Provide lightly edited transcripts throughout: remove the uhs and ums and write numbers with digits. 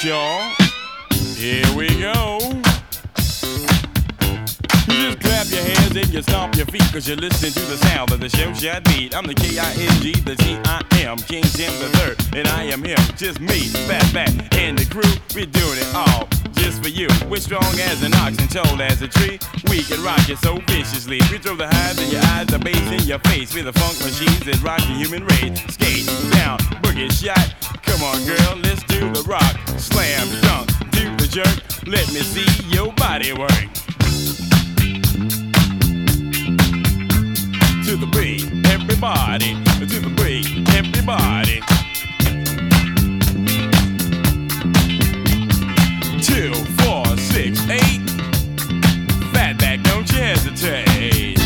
y'all. Here we go. You just clap your hands and you stomp your feet, cause you're listening to the sound of the show shot beat. I'm the K-I-N-G, the T-I-M, King Tim the Third, and I am him, just me, Fat and the crew. We're doing it all just for you. We're strong as an ox and tall as a tree. We can rock you so viciously. We throw the highs in your eyes, the bass in your face. We're the funk machines that rock the human race. Skate down, boogie shot. Come on, girl, let's do the rock. Slam, dunk, do the jerk. Let me see your body work. To the beat, everybody. To the beat, everybody. 2, 4, 6, 8. Fatback, don't you hesitate.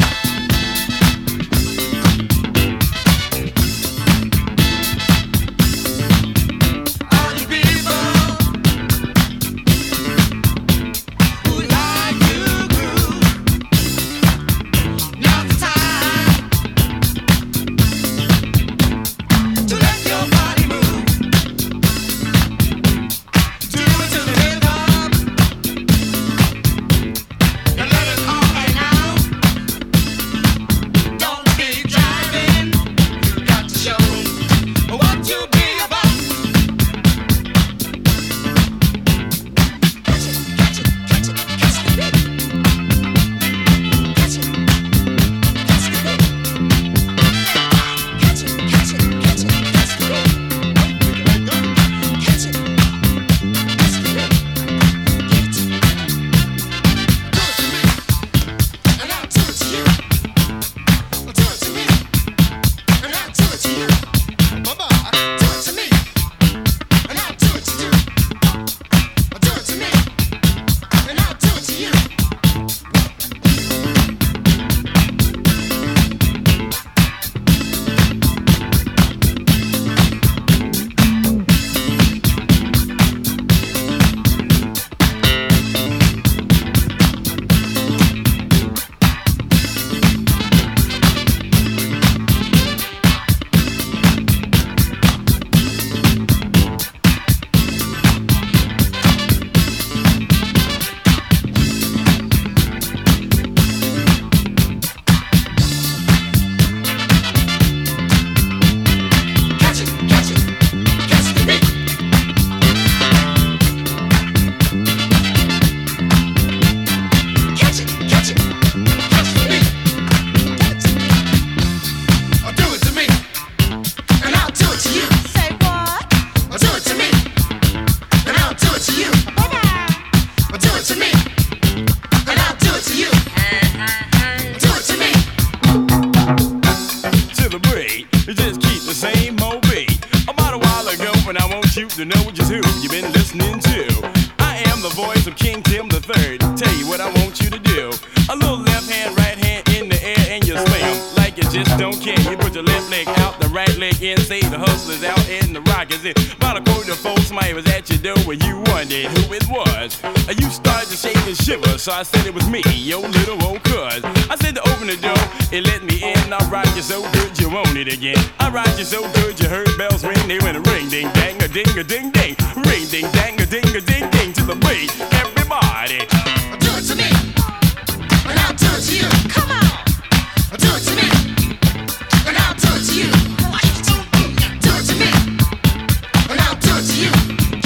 To know just who you've been listening to. I am the voice of King Tim the Third. Tell you what I want you to do. A little left hand, right hand in the air, and you slam like you just don't care. You put your left leg out, the right leg in. Say the hustlers out and the rock is in. About a quarter of folks, somebody was at your door when you wondered who it was. You started to shake and shiver, so I said it was me, your little old cuz. I said to open the door, it let me in. I rock you so good you want it again. I rock you so good you heard bells ring. They went a ring, ding, dang, a ding, a ding, ding. Ring, ding, dang, a ding, ding, ding. To the beat, everybody. Do it to me, and I'll do it to you. Come on. Do it to me, and I'll do it to you. Do it to me, and I'll do it to you.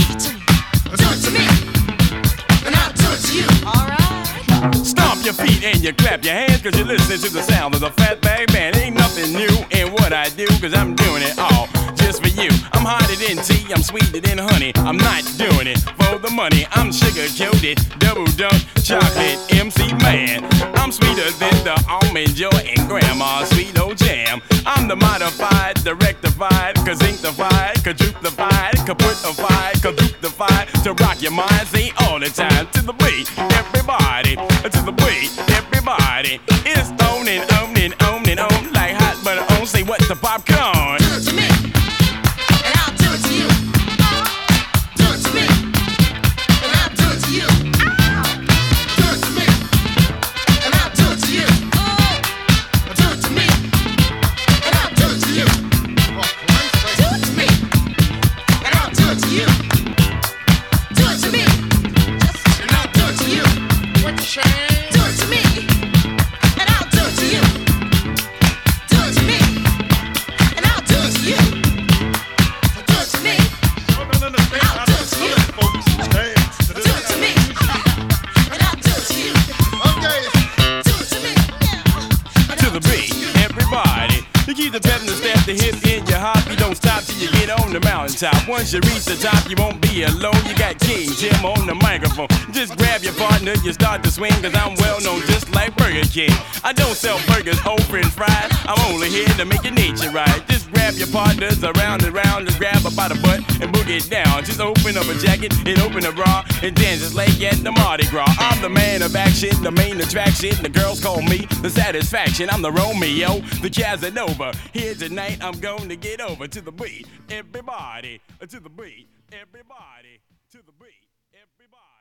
Do it to me, and I'll do it to you. All right. Stomp your feet and you clap your hands, cause you're listening to the sound of the Fatback Band. Ain't nothing new in what I do, cause I'm doing it all just for you. I'm hotter than tea, I'm sweeter than honey. I'm not doing it for the money. I'm sugar-coated, double dunk, chocolate MC man. I'm sweeter than the almond joy and grandma's sweet old jam. I'm the modified, the rectified, kazinctified, quadruplified, kaputified, kaduptified. To rock your mind, say all the time. To the beat, everybody. To the beat, everybody. It's on and on and on and on like hot butter on. Say what the popcorn. Do it to me, and I'll do it to you. Do it to me, and I'll do it to you. Do it to me, and I'll do it to you. Do it to me, and I'll do it to you. Do it to me, and I'll do it to you. the pedal, the step, the hip, in your hop. You don't stop till you get on the mountaintop. Once you reach the top, you won't be alone. You got King Jim on the microphone. Just grab your partner, you start to swing, cause I'm well known just like Burger King. I don't sell burgers, whole french fries. I'm only here to make your nature right. Just grab your partners around and round, just grab her by the butt and boogie it down. Just open up a jacket and open a bra and dance just like at the Mardi Gras. I'm the man of action, the main attraction. The girls call me the satisfaction. I'm the Romeo, the Casanova. Here tonight, I'm going to get over to the beat. Everybody, to the beat. Everybody, to the beat. Everybody.